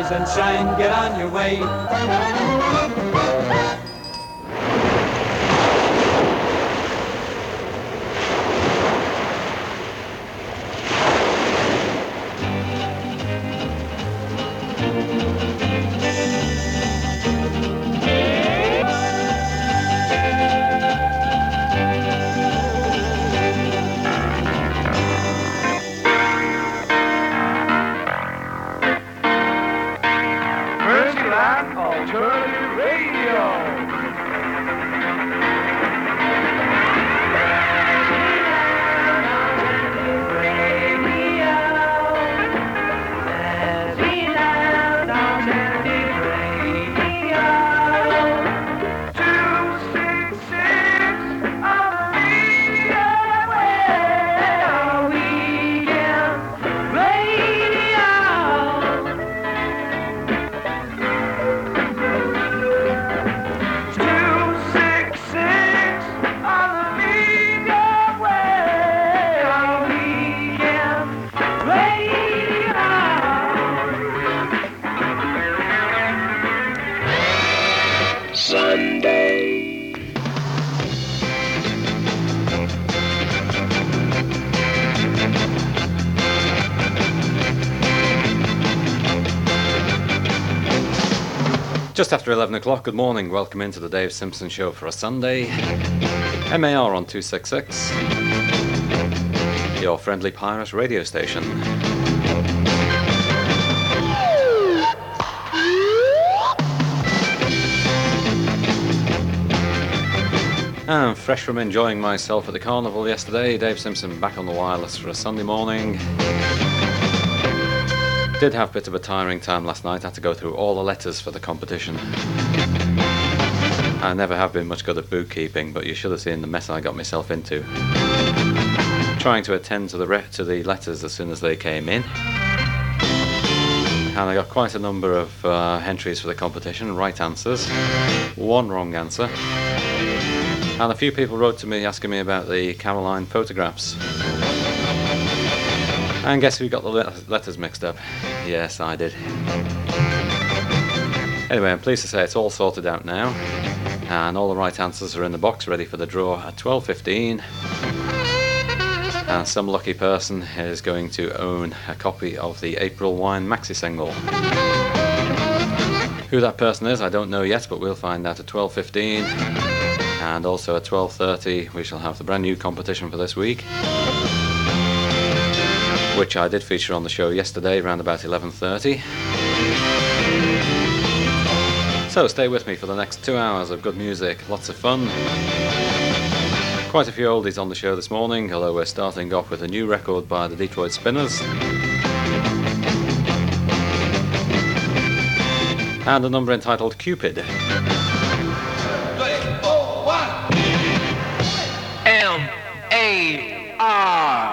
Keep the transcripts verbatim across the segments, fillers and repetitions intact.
rise and shine, get on your way. Alternative Radio. Just after eleven o'clock, good morning, welcome into the Dave Simpson Show for a Sunday. M A R on two sixty-six, your friendly pirate radio station. And fresh from enjoying myself at the carnival yesterday, Dave Simpson back on the wireless for a Sunday morning. Did have a bit of a tiring time last night. I had to go through all the letters for the competition. I never have been much good at bookkeeping, but you should have seen the mess I got myself into. Trying to attend to the re- to the letters as soon as they came in. And I got quite a number of uh, entries for the competition, right answers, one wrong answer. And a few people wrote to me asking me about the Caroline photographs. And guess who got the le- letters mixed up? Yes, I did. Anyway, I'm pleased to say it's all sorted out now, and all the right answers are in the box ready for the draw at twelve fifteen. And some lucky person is going to own a copy of the April Wine maxi single. Who that person is, I don't know yet, but we'll find out at twelve fifteen. And also at twelve thirty we shall have the brand new competition for this week, which I did feature on the show yesterday around about eleven thirty. So stay with me for the next two hours of good music, lots of fun. Quite a few oldies on the show this morning, although we're starting off with a new record by the Detroit Spinners. And a number entitled Cupid. M A R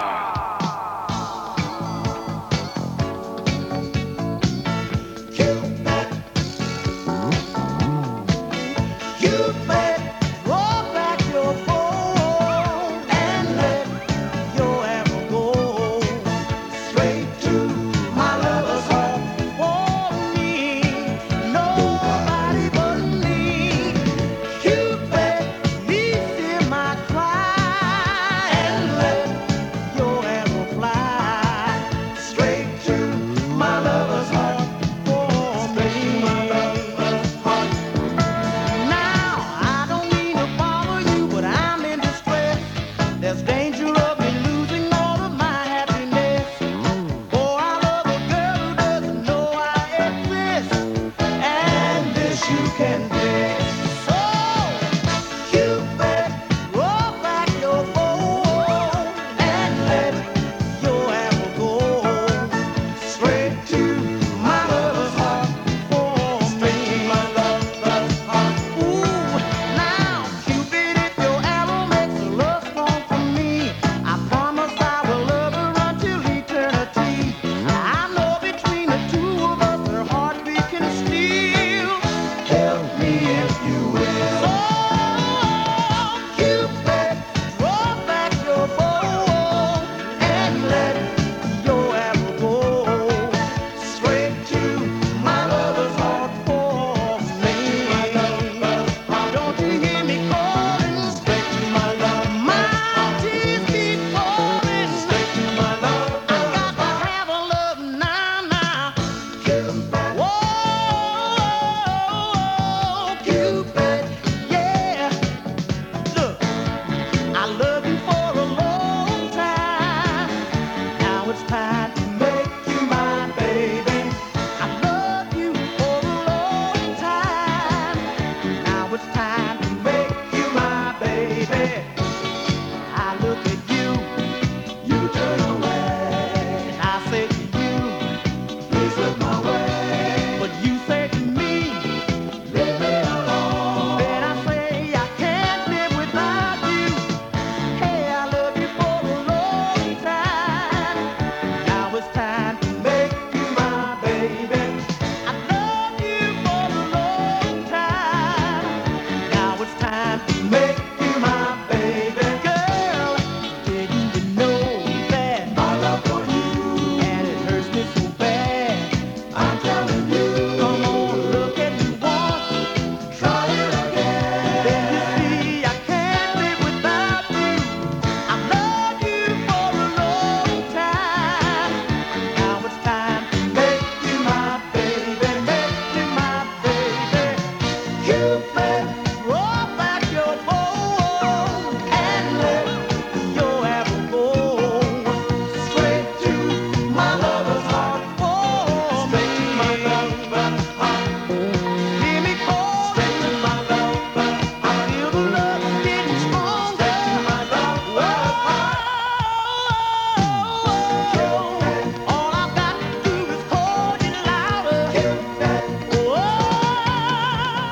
Nobody but me.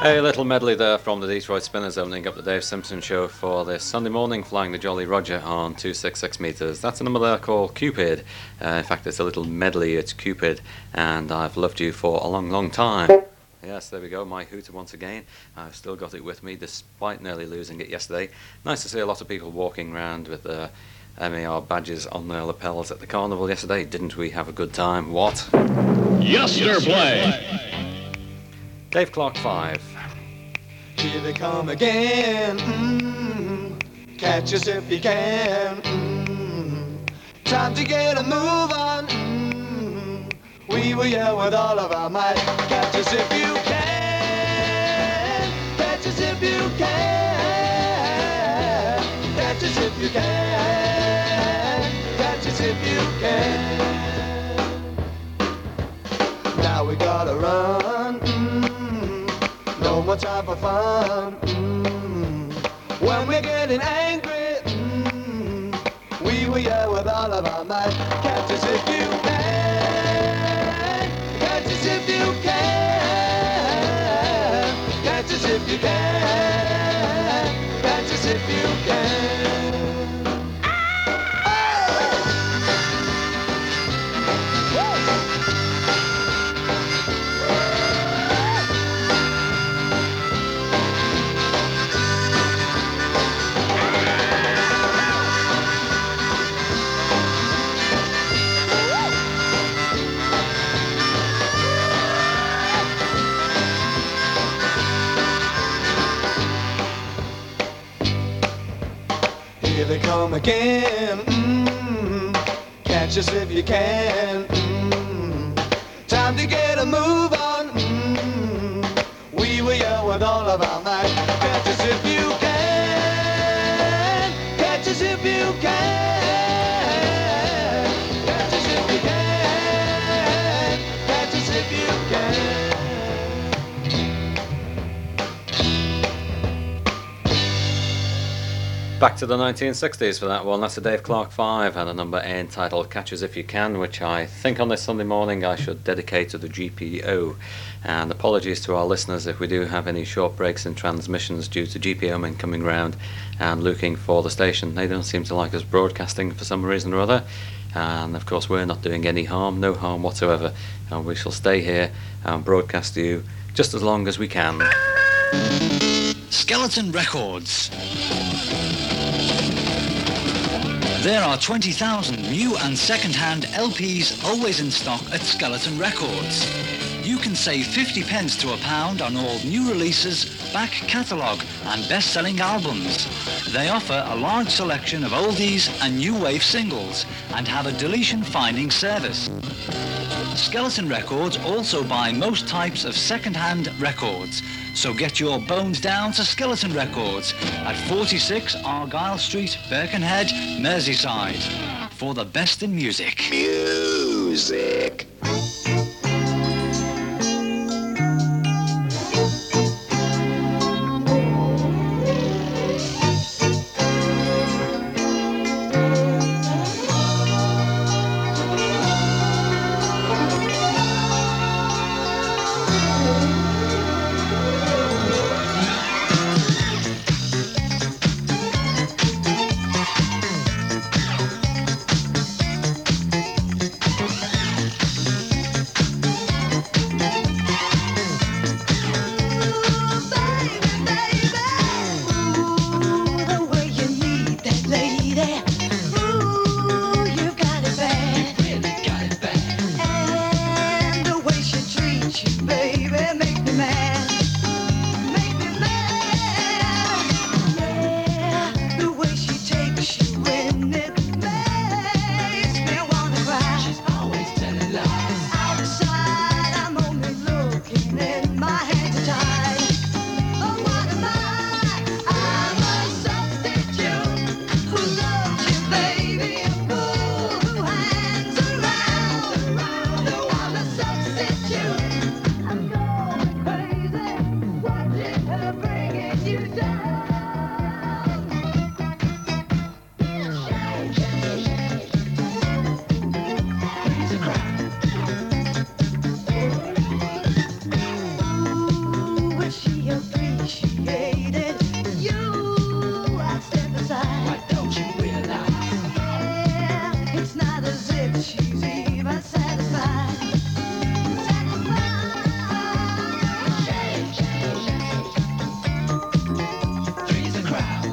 A little medley there from the Detroit Spinners opening up the Dave Simpson Show for this Sunday morning, flying the Jolly Roger on two sixty-six metres. That's a number there called Cupid. Uh, in fact, it's a little medley, it's Cupid, and I've loved you for a long, long time. Yes, there we go, my hooter once again. I've still got it with me, despite nearly losing it yesterday. Nice to see a lot of people walking around with their M A R badges on their lapels at the carnival yesterday. Didn't we have a good time? What? Yesterplay. Dave Clark five. Here they come again. Mm-hmm. Catch us if you can. Mm-hmm. Time to get a move on. Mm-hmm. We will yell with all of our might. Catch us if you can. Catch us if you can. Catch us if you can. Catch us if you can. Now we gotta run. Mm-hmm. No more time for fun. Mm-hmm. When we're getting angry, mm-hmm. we will yell with all of our might. Catch us if you can. Catch us if you can. Catch us if you can. Catch us if you can. Here they come again. Mm-hmm. Catch us if you can. Mm-hmm. Time to get a move on. Mm-hmm. We will yell with all of our might. Catch us if you can. Catch us if you can. Catch us if you can. Catch us if you can. Back to the nineteen sixties for that one. That's a Dave Clark five and a number entitled Catch Us If You Can, which I think on this Sunday morning I should dedicate to the G P O. And apologies to our listeners if we do have any short breaks in transmissions due to G P O men coming round and looking for the station. They don't seem to like us broadcasting for some reason or other. And of course we're not doing any harm, no harm whatsoever. And we shall stay here and broadcast to you just as long as we can. Skeleton Records. There are twenty thousand new and second-hand L Ps always in stock at Skeleton Records. You can save fifty pence to a pound on all new releases, back catalogue and best-selling albums. They offer a large selection of oldies and new wave singles and have a deletion finding service. Skeleton Records also buy most types of second-hand records. So get your bones down to Skeleton Records at forty-six Argyle Street, Birkenhead, Merseyside, for the best in music. Music. she's even satisfied. Satisfied. Shake, shake, shake. Three's a crowd.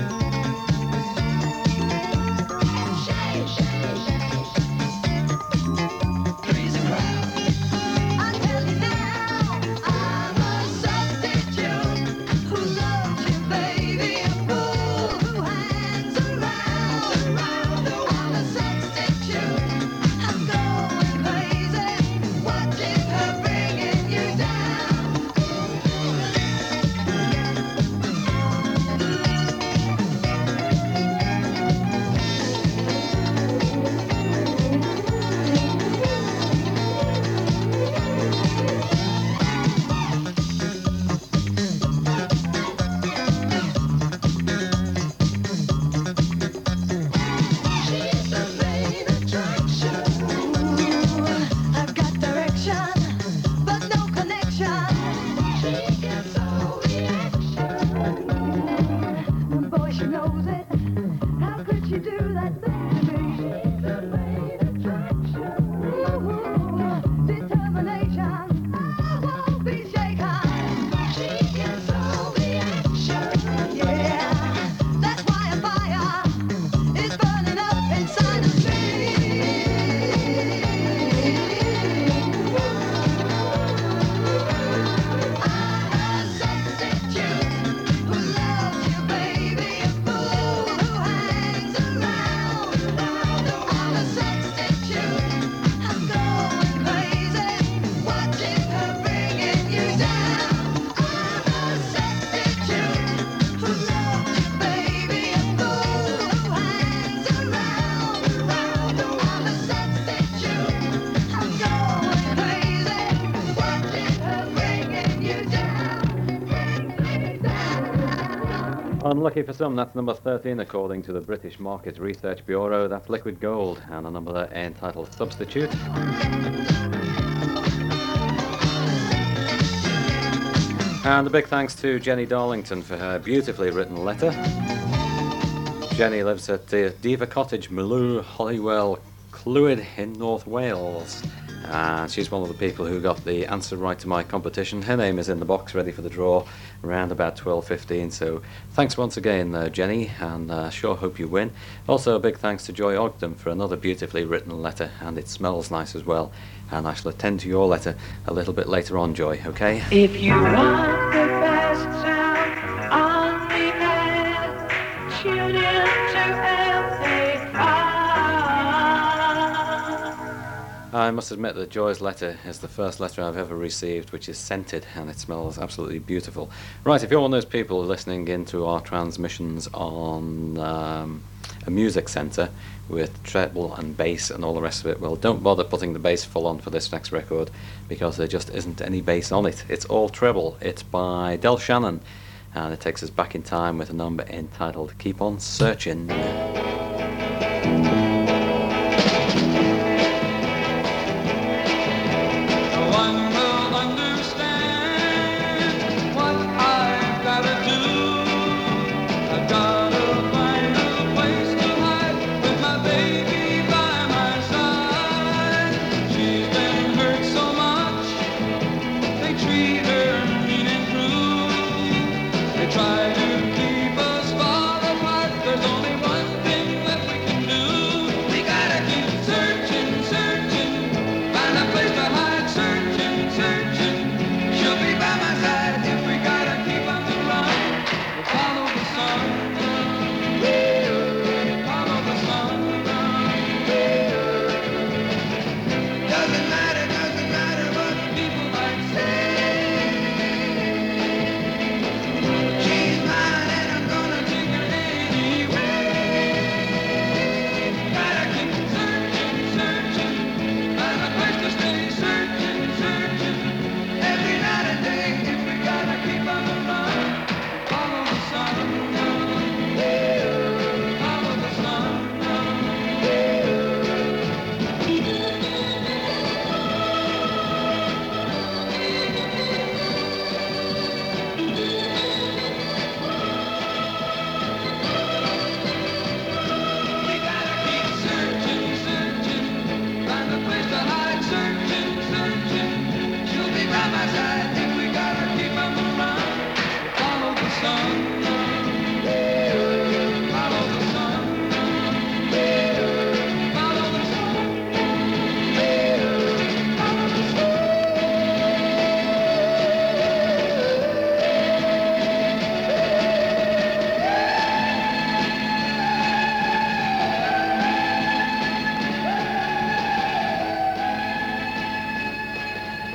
Shake, shake, shake. Three's a crowd. I tell you now, I'm a substitute who loves you, baby, a fool who hangs around, around. I'm a substitute. I'm going crazy, watching her bringing you down. She's the main attraction. I've got direction, but no connection. She gets all the action. Boy, she knows it. How could she do that thing to me? She's the main attraction. Determination. I won't be shaken. She gets all the action. Yeah, that's why a fire is burning up inside of me. I'm a substitute who loves you, baby, a fool who hangs around. I'm a substitute. I'm going crazy, watching her bringing you down. I'm a substitute who loves you, baby, a fool who hangs around. I'm a substitute. I'm going crazy, watching her bringing you down. Bring me down. Unlucky for some, that's number thirteen according to the British Market Research Bureau. That's Liquid Gold, and a number entitled Substitute. And a big thanks to Jenny Darlington for her beautifully written letter. Jenny lives at the Diva Cottage, Maloo, Hollywell, Clwyd in North Wales. And she's one of the people who got the answer right to my competition. Her name is in the box ready for the draw around about twelve fifteen. So thanks once again, uh, Jenny, and uh, sure hope you win. Also a big thanks to Joy Ogden for another beautifully written letter, and it smells nice as well. And I shall attend to your letter a little bit later on, Joy, okay? If you want the best sound on demand, tune in to L A R. I must admit that Joy's letter is the first letter I've ever received which is scented, and it smells absolutely beautiful. Right, if you're one of those people listening into our transmissions on um, a music centre with treble and bass and all the rest of it, well, don't bother putting the bass full on for this next record, because there just isn't any bass on it. It's all treble. It's by Del Shannon, and it takes us back in time with a number entitled Keep On Searching. No one will understand what I've gotta do. I've gotta find a place to hide with my baby by my side. She's been hurt so much, they treat her mean and cruel. They try to keep us far apart. There's only one thing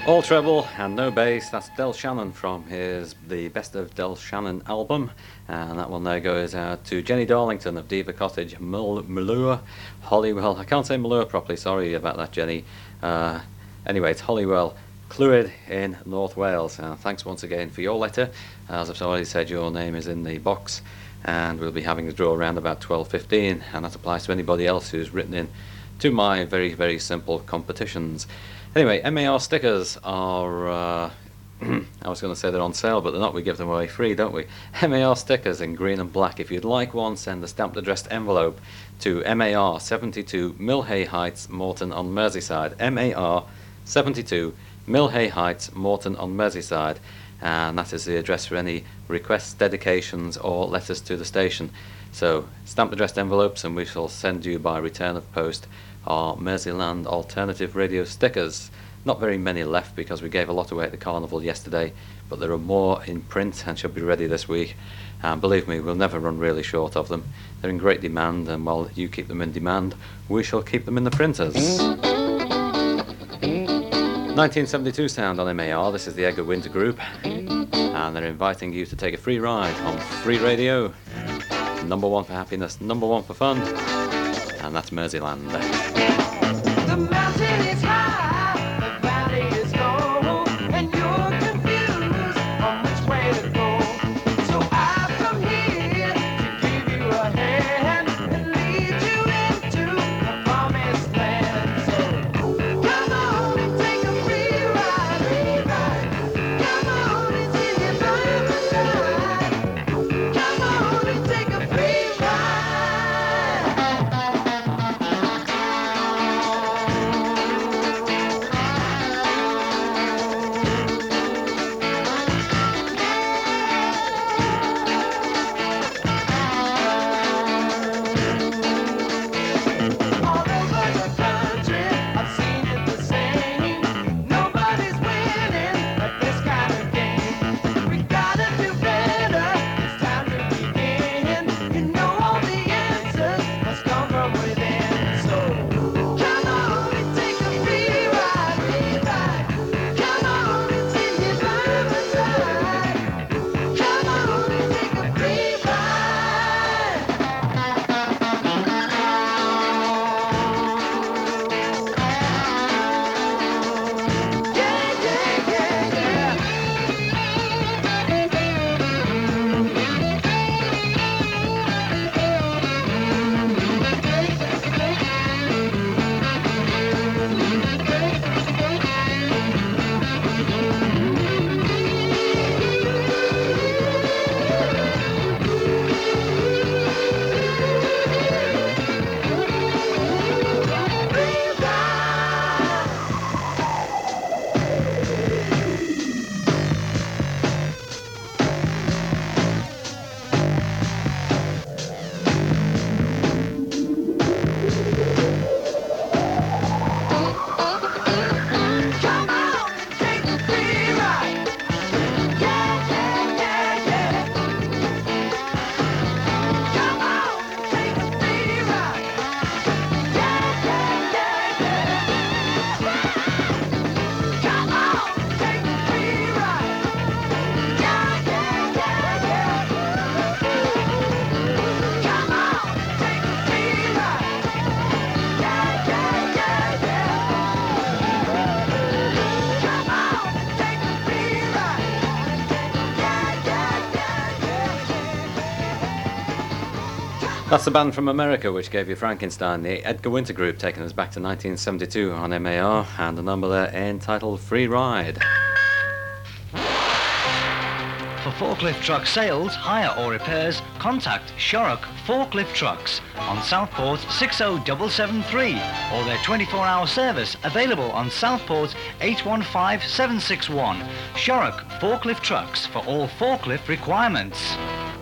All treble and no bass, that's Del Shannon from his The Best of Del Shannon album. And that one there goes out to Jenny Darlington of Diva Cottage, Mul- Malua, Hollywell. I can't say Malua properly, sorry about that, Jenny. Uh, anyway, it's Hollywell, Clwyd in North Wales. Uh, thanks once again for your letter. As I've already said, your name is in the box, and we'll be having the draw around about twelve fifteen, and that applies to anybody else who's written in to my very, very simple competitions. Anyway, M A R stickers are, uh, I was going to say they're on sale, but they're not. We give them away free, don't we? M A R stickers in green and black. If you'd like one, send a stamped addressed envelope to M A R seventy-two Millhay Heights, Morton on Merseyside. M A R seventy-two Millhay Heights, Morton on Merseyside. And that is the address for any requests, dedications, or letters to the station. So, stamped addressed envelopes, and we shall send you by return of post our Merseyland Alternative Radio stickers. Not very many left because we gave a lot away at the carnival yesterday, but there are more in print and should be ready this week. And believe me, we'll never run really short of them. They're in great demand, and while you keep them in demand, we shall keep them in the printers. nineteen seventy-two sound on M A R. This is the Edgar Winter Group, and they're inviting you to take a free ride on Free Radio. Number one for happiness, number one for fun, and that's Merseyland. The mountain is high, the valley is low, and you're confused on which way to go. So I've come here to give you a hand and lead you into the promised land. So come on and take a free ride, free ride. Come on and see me by my side. Come on and take a free ride. All over the country, I've seen it the same. Nobody's winning at this kind of game. We gotta do better. It's time to begin. You know all the answers must come from within. So come on and take a free ride, free ride. Come on and see me by my side. Come on and take a free ride. Yeah, yeah, yeah, yeah. Free ride. Come on and take a free ride. Yeah, yeah, yeah, yeah. Come on and take a free ride. Yeah, yeah, yeah, yeah. Come on and take a free ride. Yeah, yeah, yeah, yeah. Come on and take a free ride. Yeah, yeah, yeah, yeah. Come on and take a free ride. Yeah, yeah, yeah, yeah. That's the band from America which gave you Frankenstein, the Edgar Winter Group, taking us back to nineteen seventy-two on M A R, and the number there entitled Free Ride. For forklift truck sales, hire or repairs, contact Shorrock Forklift Trucks on Southport six oh seven seven three or their twenty-four hour service available on Southport eight one five seven six one. Shorrock Forklift Trucks for all forklift requirements.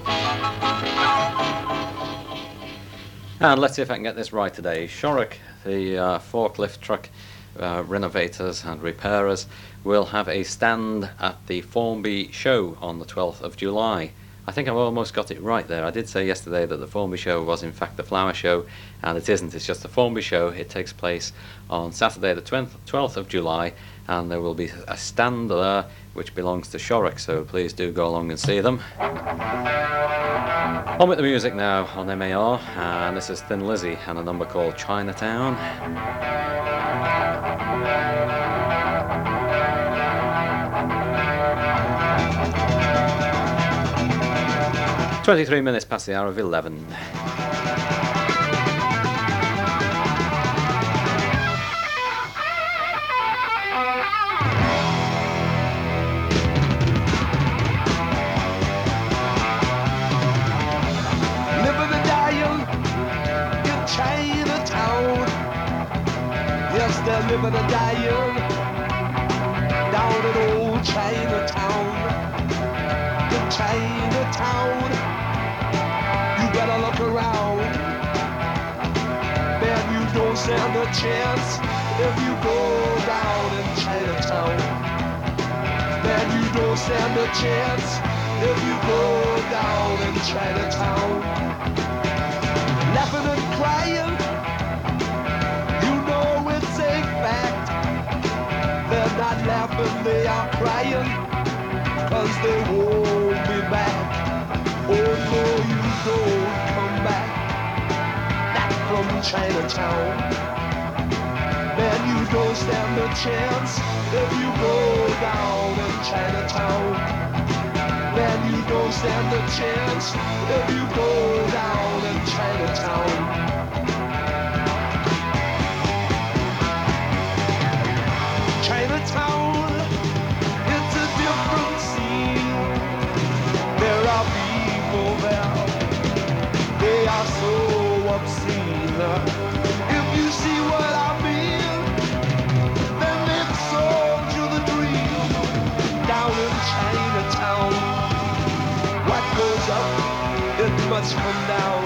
And let's see if I can get this right today. Shorrock, the uh, forklift truck uh, renovators and repairers, will have a stand at the Formby show on the twelfth of July. I think I've almost got it right there. I did say yesterday that the Formby show was in fact the flower show, and it isn't. It's just the Formby show. It takes place on Saturday the twelfth of July, and there will be a stand there which belongs to Shorrock, so please do go along and see them. On with the music now on M A R, and this is Thin Lizzy and a number called Chinatown. twenty-three minutes past the hour of eleven. Living and dying in Chinatown. Yes, they're living and dying down in old Chinatown. In Chinatown, you better look around. Man, you don't stand a chance if you go down in Chinatown. Man, you don't stand a chance if you go down in Chinatown. Laughing and crying, you know it's a fact. They're not laughing, they are crying, 'cause they won't be back. Oh no, you don't come back, back from Chinatown. Man, you don't stand a chance if you go down in Chinatown. Man, you don't stand a chance if you go down in Chinatown. Chinatown, it's a different scene. There are people there, they are so obscene. If you see what I mean, then they've sold you the dream. Down in Chinatown, what goes up, it must come down.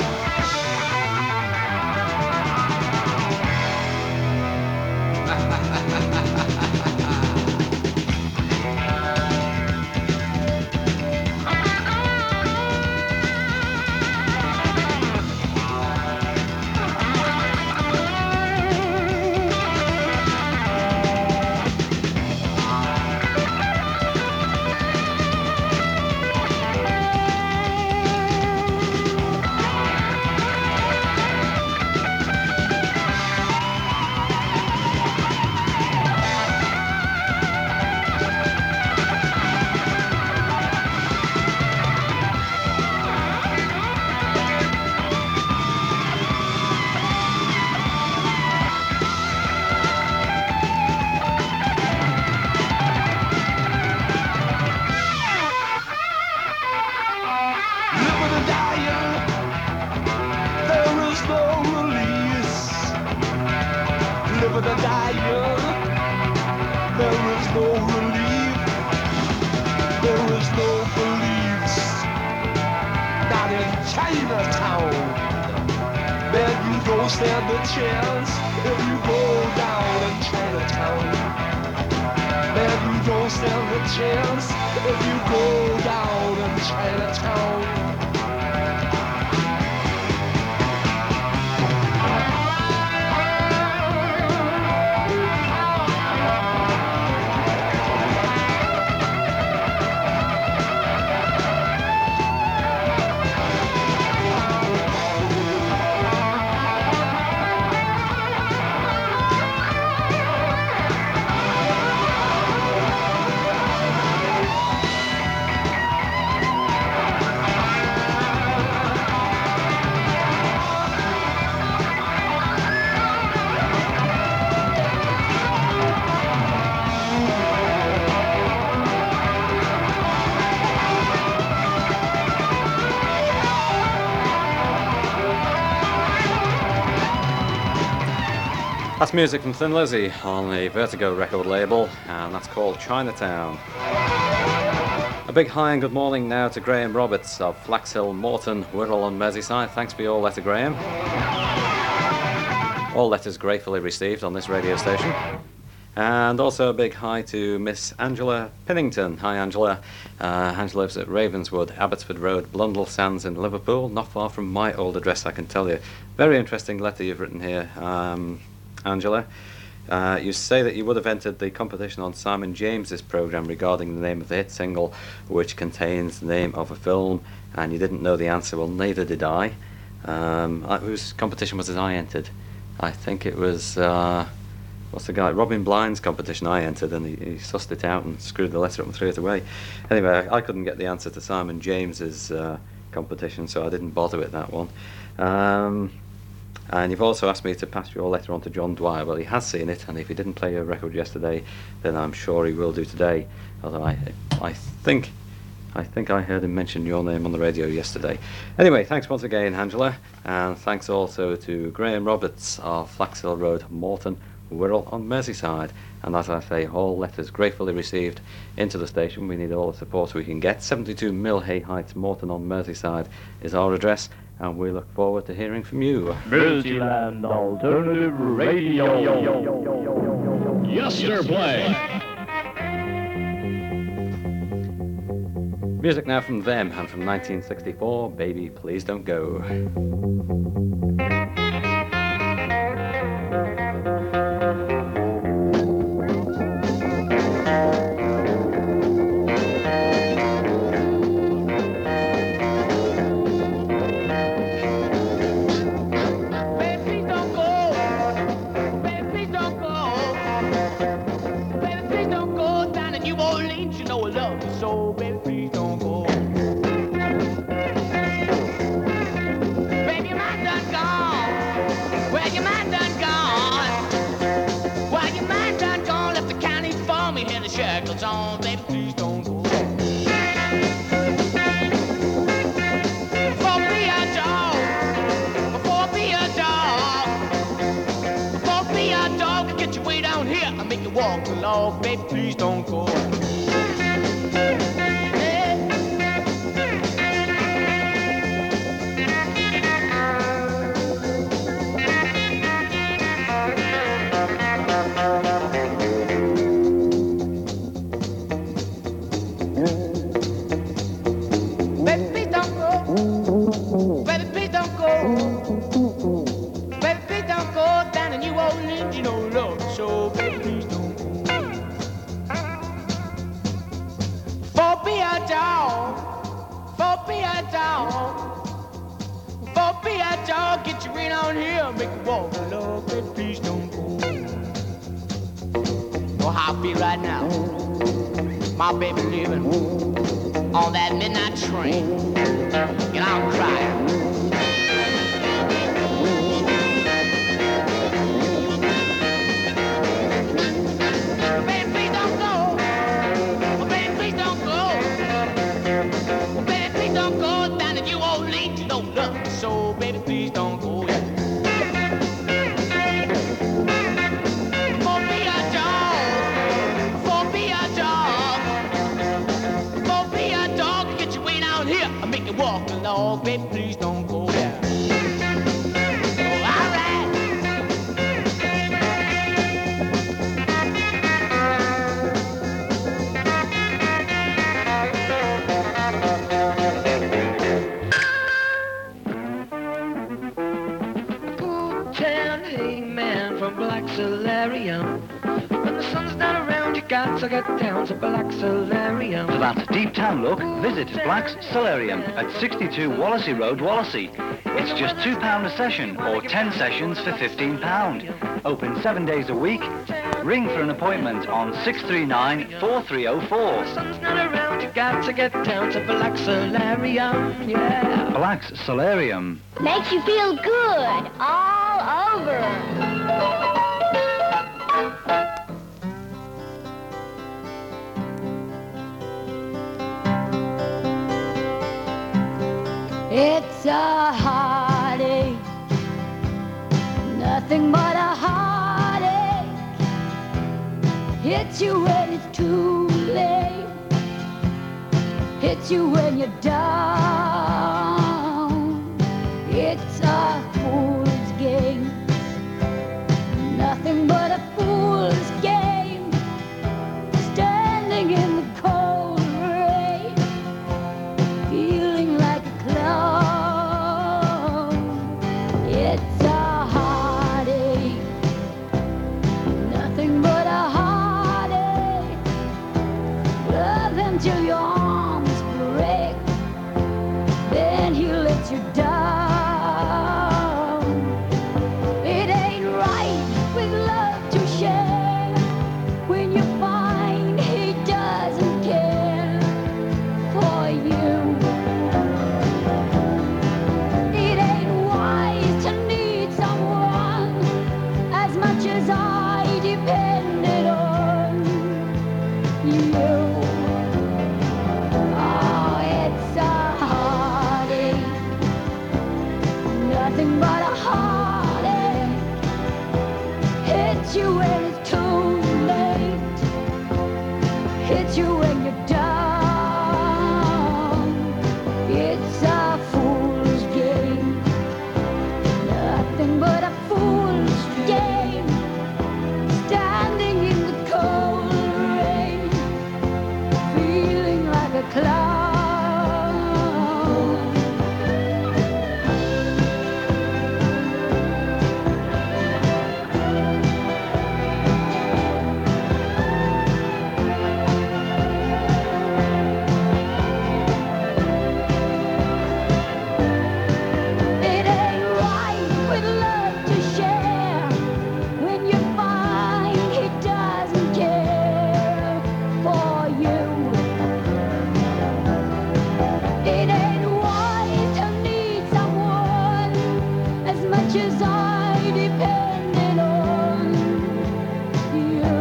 Living and dying, there is no release. Living and dying, there is no relief. There is no beliefs. Not in Chinatown. Man, you don't stand a chance if you go down in Chinatown. Man, you don't stand a chance if you go down in Chinatown. That's music from Thin Lizzy on the Vertigo record label, and that's called Chinatown. A big hi and good morning now to Graham Roberts of Flaxhill, Morton, Wirral and Merseyside. Thanks for your letter, Graham. All letters gratefully received on this radio station. And also a big hi to Miss Angela Pinnington. Hi, Angela. Uh, Angela lives at Ravenswood, Abbotsford Road, Blundell Sands in Liverpool. Not far from my old address, I can tell you. Very interesting letter you've written here, um, Angela. Uh, you say that you would have entered the competition on Simon James's programme regarding the name of the hit single, which contains the name of a film, and you didn't know the answer. Well, neither did I. Um, I- whose competition was it I entered? I think it was, uh, what's the guy? Robin Blind's competition I entered, and he, he sussed it out and screwed the letter up and threw it away. Anyway, I, I couldn't get the answer to Simon James's uh, competition, so I didn't bother with that one. Um, And you've also asked me to pass your letter on to John Dwyer. Well, he has seen it, and if he didn't play your record yesterday, then I'm sure he will do today. Although I, I think, I think I heard him mention your name on the radio yesterday. Anyway, thanks once again, Angela, and thanks also to Graham Roberts of Flaxhill Road, Morton, Wirral on Merseyside. And as I say, all letters gratefully received into the station. We need all the support we can get. seventy-two Millhay Heights, Morton on Merseyside is our address, and we look forward to hearing from you. Multiland Alternative Radio. Yester play. Music now from them, and from nineteen sixty-four, Baby Please Don't Go. Baby, please don't go. Baby, please don't go. Baby, please don't go down in New Orleans. You know I love you so. Baby, please don't go. Baby, your mind done gone. Well, your mind done gone. Well, your mind done gone. Left the county for me. Here the shackles on. Baby, please don't go. For be a dog. For be a dog. For be a dog. Get your way down here. I make you walk the log. Baby, please don't go. Baby, please don't go. Baby, please don't go. Baby, please don't go down in New Orleans. You know love you so. Baby, please don't go. For be a dog. For be a dog. For be a dog. Get you right on here. Make you walk the love. Baby, please don't go. Know how I feel right now. My baby leaving on that midnight train. And I'm crying. Baby, please don't go. Oh, baby, please don't go. Oh, baby, please don't go down to New Orleans. You know love me so. Baby, please don't go. Yeah. For be a dog. For be a dog. For be a dog. Get your way down here. I make you walk the log. Baby, please don't go. Yeah. Oh, all right. Ten hey man from Black Solarium. When the sun's not around, you got to get down to Black Solarium. For that deep town look, visit Black's Solarium at sixty-two Wallasey Road, Wallasey. It's just two pounds a session, or ten sessions for fifteen pounds. Open seven days a week. Ring for an appointment on six three nine, four three oh four. The sun's not around, you got to get down to Black Solarium. Yeah. Black's Solarium. Makes you feel good all over. It's a heartache, nothing but a heartache. Hits you when it's too late, hits you when you're down. It's a fool's game, nothing but a fool's game. Standing in the cold rain, feeling like a clown. It's a heartache, until your arms break. Then he lets you down. It ain't right with love to share when you find he doesn't care for you. It ain't wise to need someone as much as I depended on you. Oh, it's a heartache, nothing but a heartache. Hits you when it's too late, hits you when you're down. It's a fool's game, nothing but a fool's game. Standing in the cold rain, feeling like a clown. It ain't right with love to share when you find he doesn't care for you. It ain't wise to need someone as much as I depended on you.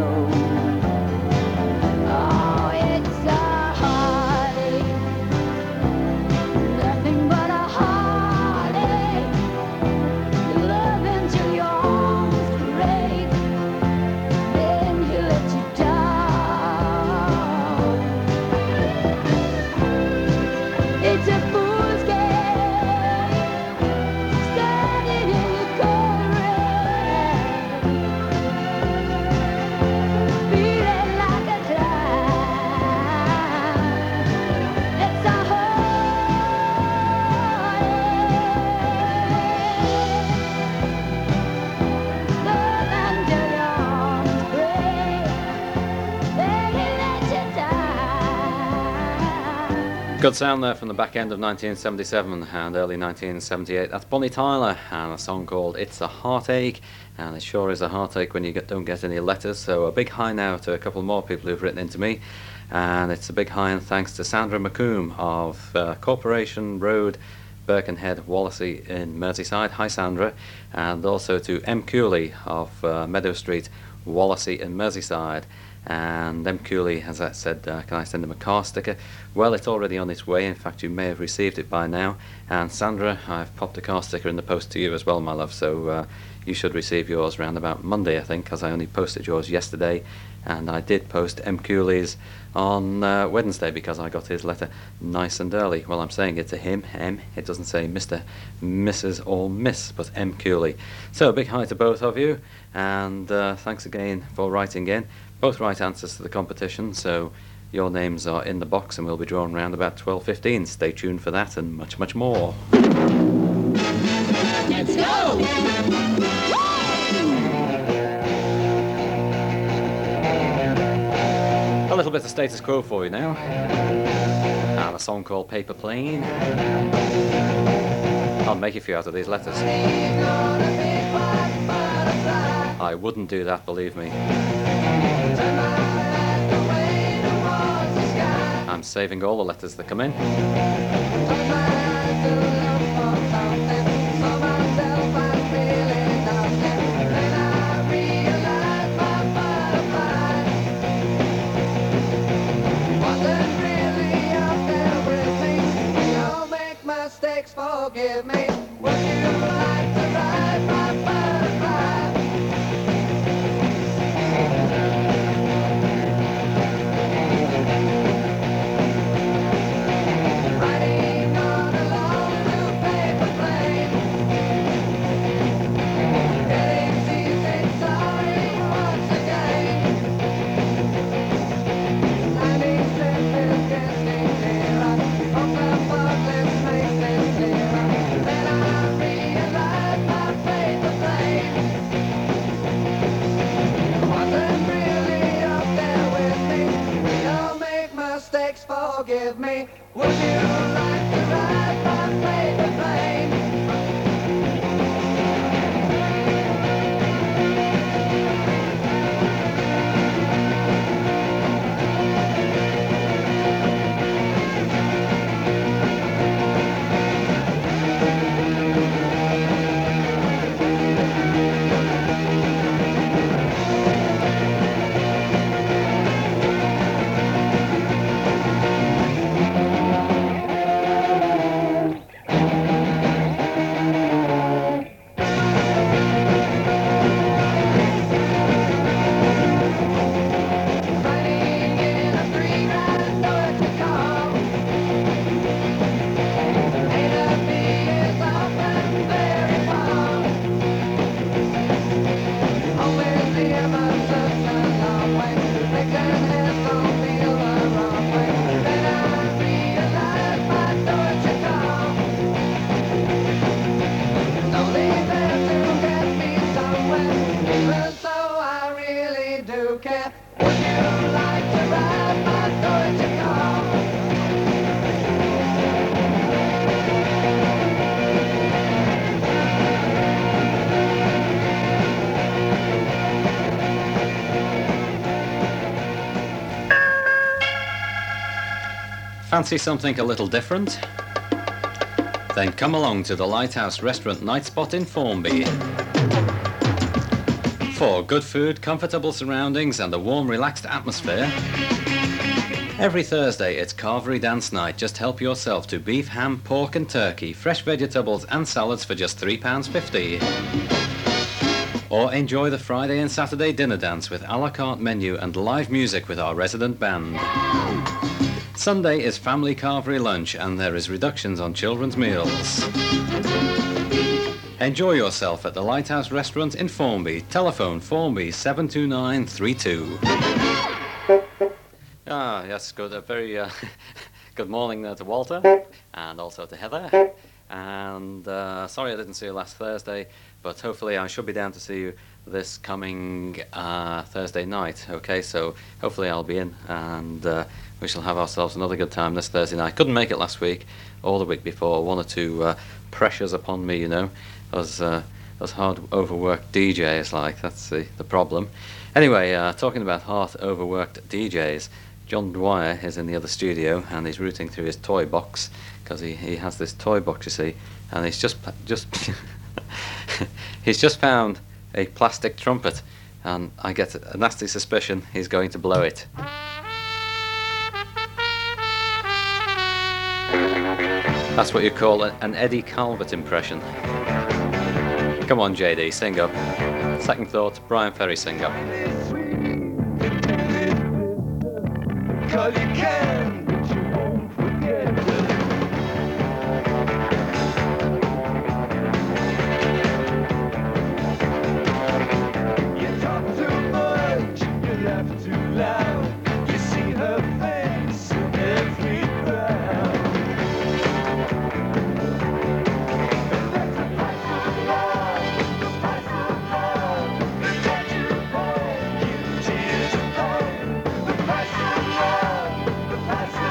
Oh, it's a heartache, nothing but a heartache. You love until your arms break, then he lets you down. It's a fool's game, standing in the cold rain, feeling like a clown. It's a heartache, love until your arms break, then he lets you down. Good sound there from the back end of nineteen seventy-seven and early nineteen seventy-eight. That's Bonnie Tyler and a song called It's a Heartache, and it sure is a heartache when you get, don't get any letters. So a big hi now to a couple more people who've written into me, and it's a big hi and thanks to Sandra McComb of uh, Corporation Road, Birkenhead, Wallasey in Merseyside. Hi Sandra. And also to M. Cooley of uh, Meadow Street, Wallasey in Merseyside. And M. Cooley has that said, uh, can I send him a car sticker? Well, it's already on its way. In fact, you may have received it by now. And Sandra, I've popped a car sticker in the post to you as well, my love. So uh, you should receive yours around about Monday, I think, because I only posted yours yesterday. And I did post M. Cooley's on uh, Wednesday because I got his letter nice and early. Well, I'm saying it to him, M. It doesn't say Mister, Missus or Miss, but M. Cooley. So a big hi to both of you, and uh, thanks again for writing in. Both right answers to the competition, so your names are in the box and will be drawn around about twelve fifteen. Stay tuned for that and much, much more. Let's go! A little bit of status quo for you now, and a song called Paper Plane. I'll make a few out of these letters. I wouldn't do that, believe me. I'm saving all the letters that come in. Forgive me. Would you like to ride my butterfly? Riding forgive me. Would you like to ride my favorite plane? Riding in a three-ride Deutsche car. A to B is often very far. Always near my sister's long way. They can have some feel the wrong way. Then I realize my Deutsche car. It's only there to get me somewhere. Even so, I really do care. Would you like to ride my Deutsche car? Fancy something a little different? Then come along to the Lighthouse Restaurant Night Spot in Formby. For good food, comfortable surroundings and a warm, relaxed atmosphere. Every Thursday it's Carvery Dance Night. Just help yourself to beef, ham, pork and turkey, fresh vegetables and salads for just three pounds fifty. Or enjoy the Friday and Saturday dinner dance with a la carte menu and live music with our resident band. Sunday is family carvery lunch and there is reductions on children's meals. Enjoy yourself at the Lighthouse Restaurant in Formby. Telephone Formby seven two nine three two. Ah, yes, good. A very uh, good morning there to Walter and also to Heather. And uh, sorry I didn't see you last Thursday, but hopefully I should be down to see you this coming uh, Thursday night. Okay, so hopefully I'll be in and uh, we shall have ourselves another good time this Thursday night. Couldn't make it last week or the week before. One or two uh, pressures upon me, you know. As uh, as hard overworked D Js, like that's the, the problem. Anyway, uh, talking about hard overworked D Js, John Dwyer is in the other studio and he's rooting through his toy box because he, he has this toy box, you see, and he's just just he's just found a plastic trumpet, and I get a nasty suspicion he's going to blow it. That's what you call a, an Eddie Calvert impression. Come on, J D, sing up. Second thought, Brian Ferry, sing up. Cause you can, but you won't forget. You talk too much, you laugh too loud. You see her face in every crowd. That's the price of love, the price of love. What you pay, you tears of pain. The price of love, the price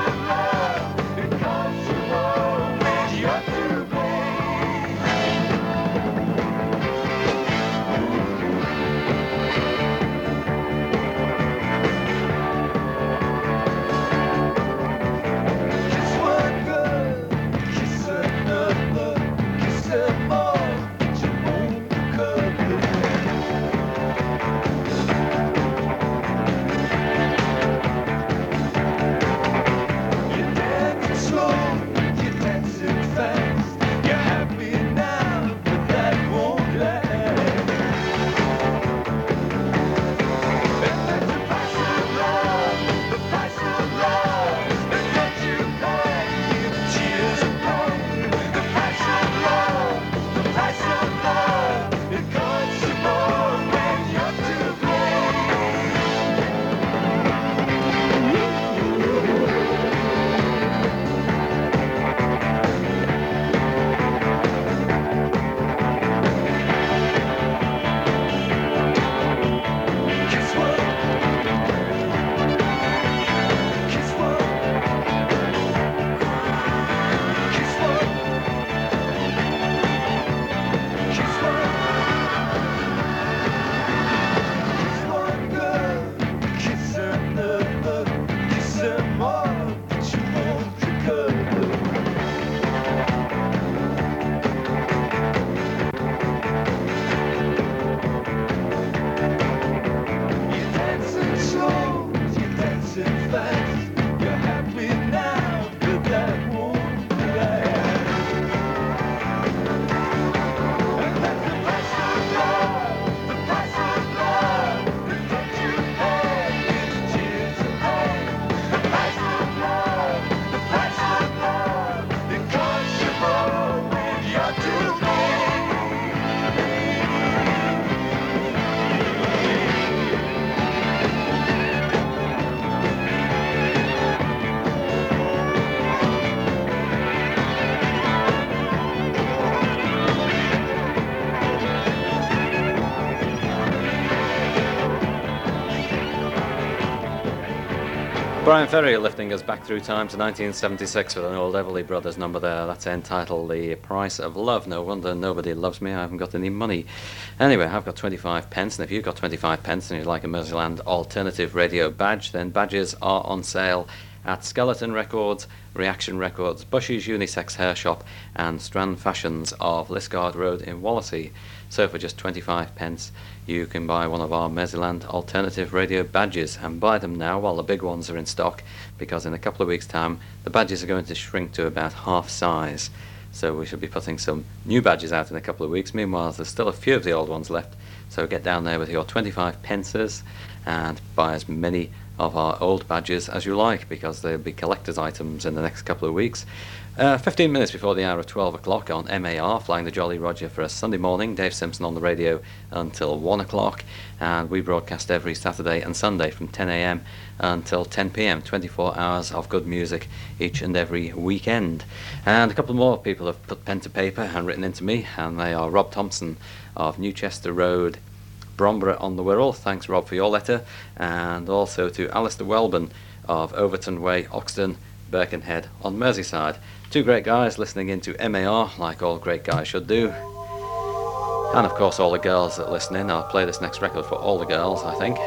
Brian Ferry lifting us back through time to nineteen seventy-six with an old Everly Brothers number there. That's entitled The Price of Love. No wonder nobody loves me, I haven't got any money. Anyway, I've got twenty-five pence, and if you've got twenty-five pence and you'd like a Merseyland alternative radio badge, then badges are on sale at Skeleton Records, Reaction Records, Bushy's Unisex Hair Shop and Strand Fashions of Liscard Road in Wallasey. So for just twenty-five pence you can buy one of our Merseyland alternative radio badges, and buy them now while the big ones are in stock, because in a couple of weeks time the badges are going to shrink to about half size. So we should be putting some new badges out in a couple of weeks. Meanwhile, there's still a few of the old ones left, so get down there with your twenty-five pences and buy as many of our old badges as you like, because they'll be collector's items in the next couple of weeks. Uh, fifteen minutes before the hour of twelve o'clock on M A R, Flying the Jolly Roger for a Sunday morning. Dave Simpson on the radio until one o'clock, and we broadcast every Saturday and Sunday from ten a.m. until ten p.m. twenty-four hours of good music each and every weekend. And a couple more people have put pen to paper and written into me, and they are Rob Thompson of Newchester Road, Bromborough on the Wirral. Thanks, Rob, for your letter. And also to Alistair Welburn of Overton Way, Oxton, Birkenhead on Merseyside. Two great guys listening into M A R, like all great guys should do. And of course all the girls that listen in. I'll play this next record for all the girls, I think.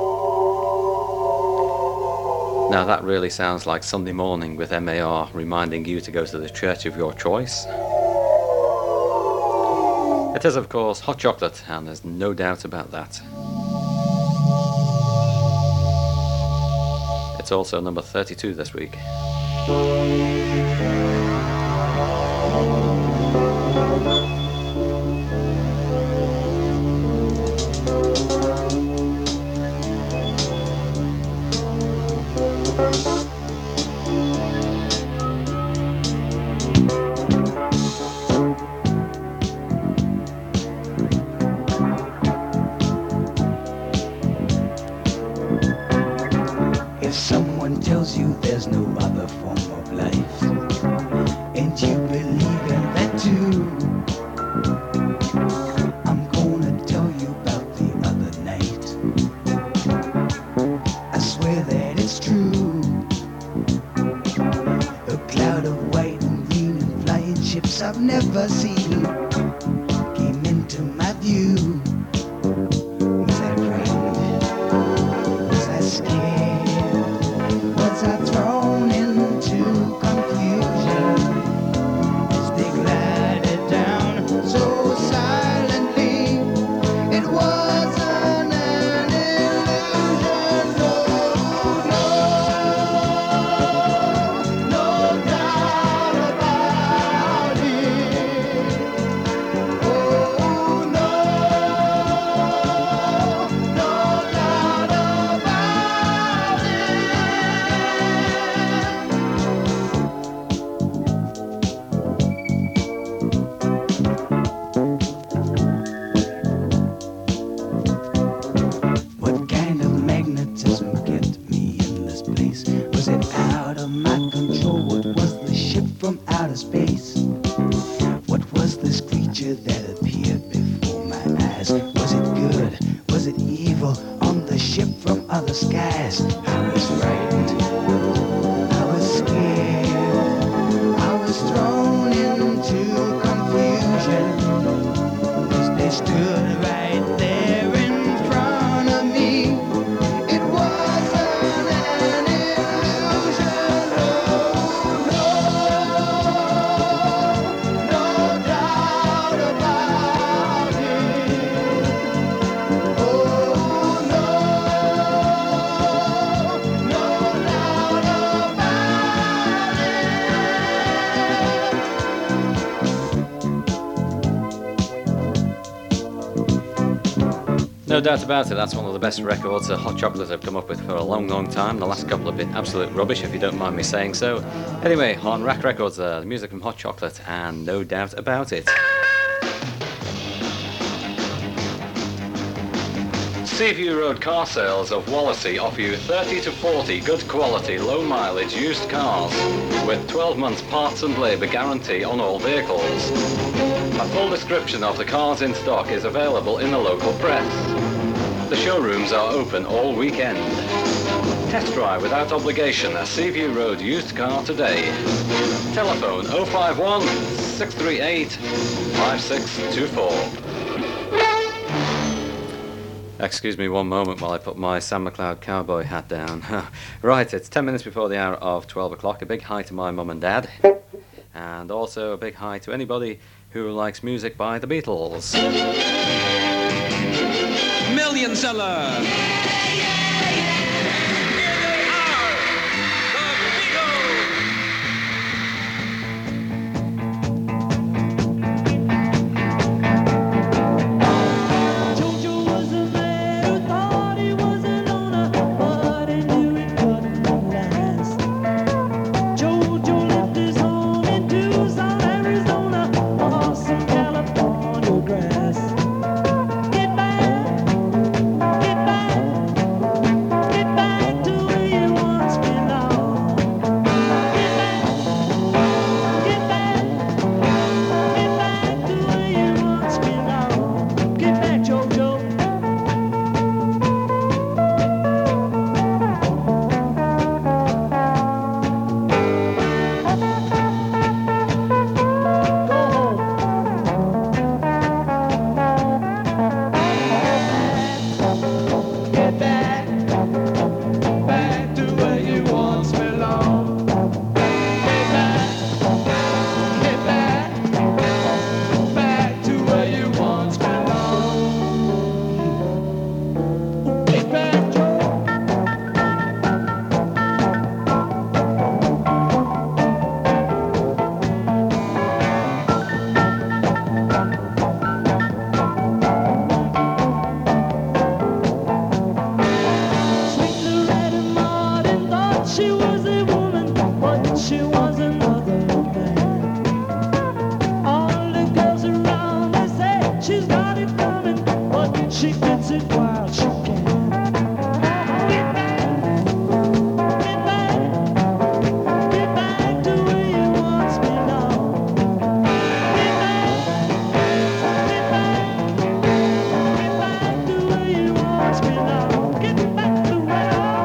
Now that really sounds like Sunday morning with M A R, reminding you to go to the church of your choice. It is, of course, Hot Chocolate, and there's no doubt about that. It's also number thirty-two this week. If someone tells you there's no other form of life, and you believe in that too, I'm gonna tell you about the other night. I swear that it's true. A cloud of white and green and flying ships I've never seen came into my view. Was I frightened? Was I scared? Was I thrown into confusion as they glided down so silently? It wasn't an illusion, no, no, no doubt about it. Oh, no, no doubt about it. What kind of magnetism kept me in this place? Was it out of my control? What was the ship from outer space? What was this creature that appeared before my eyes? Was it good? Was it evil? On the ship from other skies, I was frightened. I was scared. I was thrown into confusion as they stood right there in front of me. It wasn't an illusion, no, no, no doubt about it. Oh, no, no doubt about it. No doubt about it, that's one of the best records that Hot Chocolate have come up with for a long, long time. The last couple have been absolute rubbish, if you don't mind me saying so. Anyway, on Rack Records there, the music from Hot Chocolate, and no doubt about it. Seaview Road Car Sales of Wallasey offer you thirty to forty good quality, low mileage used cars with twelve months parts and labour guarantee on all vehicles. A full description of the cars in stock is available in the local press. The showrooms are open all weekend. Test drive without obligation a Seaview Road used car today. Telephone oh five one, six three eight, five six two four. Excuse me one moment while I put my Sam McLeod cowboy hat down. Right, it's ten minutes before the hour of twelve o'clock. A big hi to my mum and dad. And also a big hi to anybody who likes music by the Beatles. Million seller. Jojo was a man who thought he was a loner, but he knew he couldn't last. Jojo left his home in Tucson, Arizona, for some California grass. Get back, get back, get back to where you once belonged. Get back, get back, get back to where you once belonged. Get back, Jojo. Go home. Get back, back to where you once belonged. Get back, get back, back to where you once belonged. Get back, Joe. Sweet Loretta Martin thought she was a woman, but she was another man. All the girls around me say she's got it coming, but she gets it while she can. Get back, get back, get back to where you once belonged. Get back, get back, get back to where you once belonged. Get back to where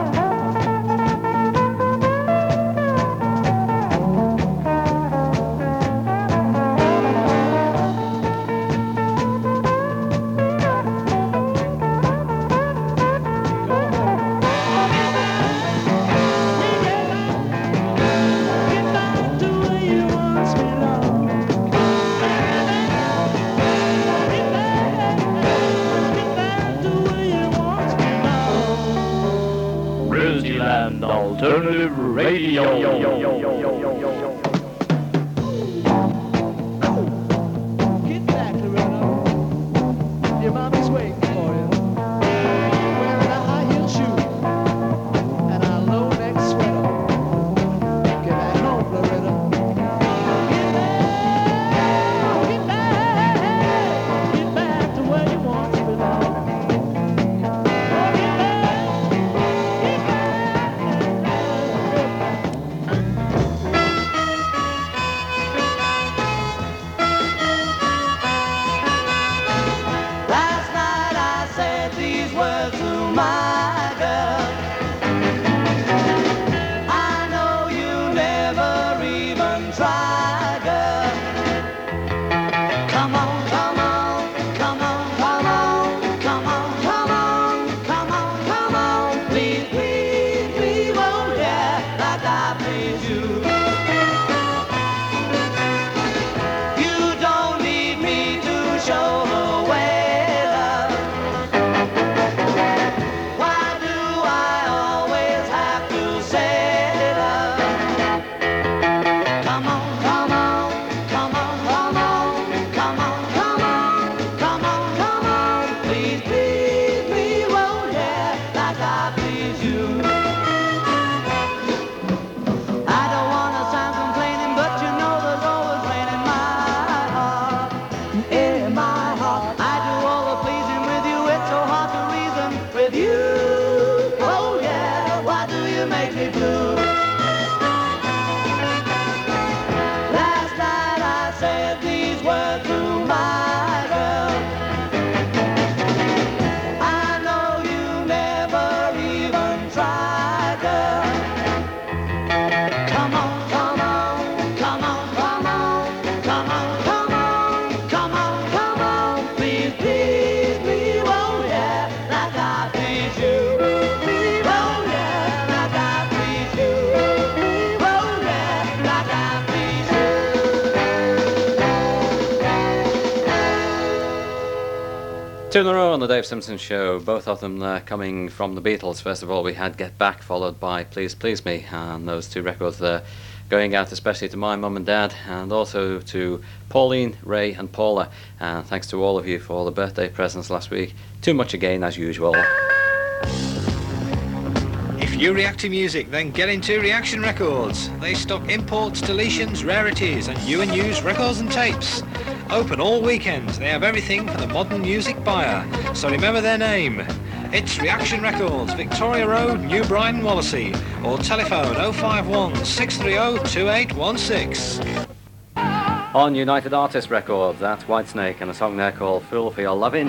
Get back to where you once belonged. Get back, get back to where you once belonged. Grizzlyland Alternative Radio. Get back, Loretta. Your mommy's waiting for you. Wearing a high heel shoe and a low neck sweater. Get back home, Loretta. Get back, get back, get back to where you once belonged. Oh, get back, get Last night I said these words to my girl. I know you never even try, girl. Come on, come on, come on, come on, come on, come on, come on, come on. Please, please, please, won't ya, like I please you. You don't need me to show the way, love. Why do I always have to say, love? Come on, come on, come on, come on, come on, come on, come on, come on. Please, please, please, won't ya, like I please you. I don't wanna sound complaining, but you know there's always rain in my heart. In my heart, I do all the pleasing with you. It's so hard to reason with you. Oh yeah, why do you make me blue? Last night I said these words to my girl. I know Two in a row on the Dave Simpson Show, both of them uh, coming from the Beatles. First of all, we had Get Back, followed by Please Please Me, and those two records there going out especially to my mum and dad, and also to Pauline, Ray and Paula. And thanks to all of you for all the birthday presents last week. Too much again, as usual. If you react to music, then get into Reaction Records. They stock imports, deletions, rarities, and new and used records and tapes. Open all weekends. They have everything for the modern music buyer. So remember their name. It's Reaction Records, Victoria Road, New Brighton, Wallasey. Or telephone oh five one, six three oh, two eight one six. On United Artists Records, that's Whitesnake and a song there called Fool for Your Lovin'.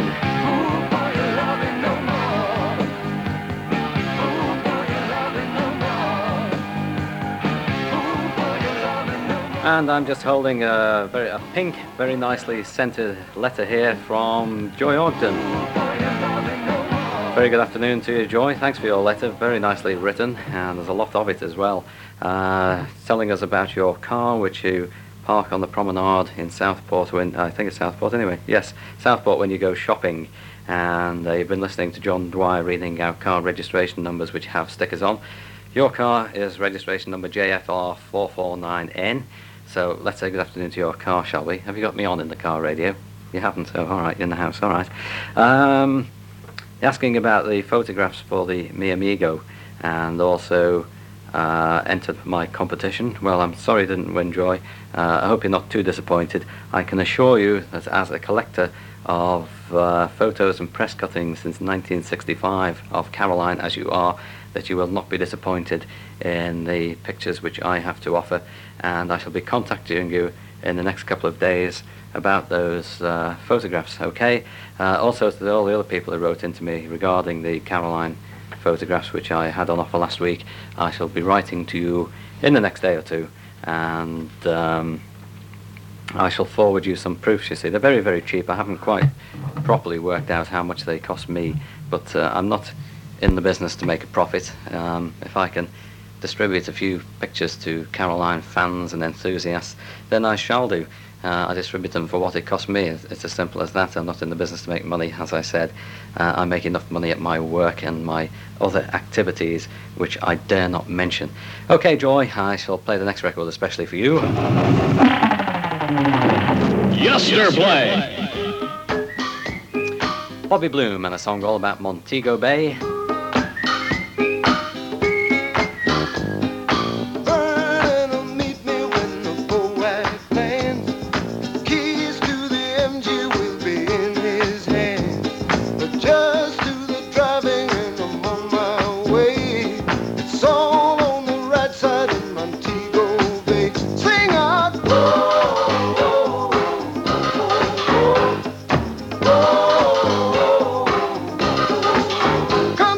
And I'm just holding a very a pink, very nicely scented letter here from Joy Ogden. Very good afternoon to you, Joy. Thanks for your letter. Very nicely written, and there's a lot of it as well. Uh, telling us about your car, which you park on the promenade in Southport. When I think it's Southport anyway. Yes, Southport when you go shopping. And uh, you've been listening to John Dwyer reading out car registration numbers which have stickers on. Your car is registration number J F R four four nine N. So let's say good afternoon to your car, shall we? Have you got me on in the car radio? You haven't? Oh, all right, in the house, all right. Um, asking about the photographs for the Mi Amigo, and also uh, entered my competition. Well, I'm sorry I didn't win, Joy. Uh, I hope you're not too disappointed. I can assure you that as a collector of uh, photos and press cuttings since nineteen sixty-five of Caroline, as you are, that you will not be disappointed in the pictures which I have to offer, and I shall be contacting you in the next couple of days about those uh, photographs, okay? Uh, also to all the other people who wrote into me regarding the Caroline photographs which I had on offer last week, I shall be writing to you in the next day or two, and um, I shall forward you some proofs. You see, they're very, very cheap. I haven't quite properly worked out how much they cost me, but uh, I'm not in the business to make a profit. Um, if I can distribute a few pictures to Caroline fans and enthusiasts, then I shall do. Uh, I distribute them for what it cost me. It's, it's as simple as that. I'm not in the business to make money, as I said. Uh, I make enough money at my work and my other activities, which I dare not mention. Okay, Joy, I shall play the next record especially for you. Yester play. Bobby Bloom and a song all about Montego Bay. Vernon meet me when the boat lands. Keys to the M G will be in his hand. But just do the driving and I'm on my way. It's all on the right side of Montego Bay. Sing out, whoa, whoa, whoa, whoa, whoa.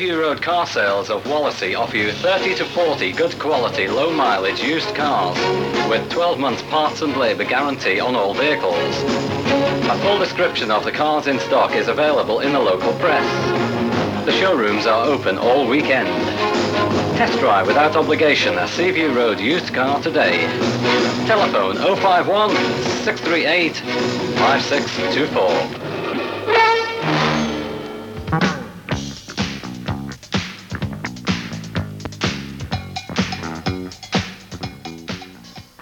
Seaview Road Car Sales of Wallasey offer you thirty to forty good quality, low mileage used cars with twelve months parts and labour guarantee on all vehicles. A full description of the cars in stock is available in the local press. The showrooms are open all weekend. Test drive without obligation a Seaview Road used car today. Telephone oh five one, six three eight, five six two four.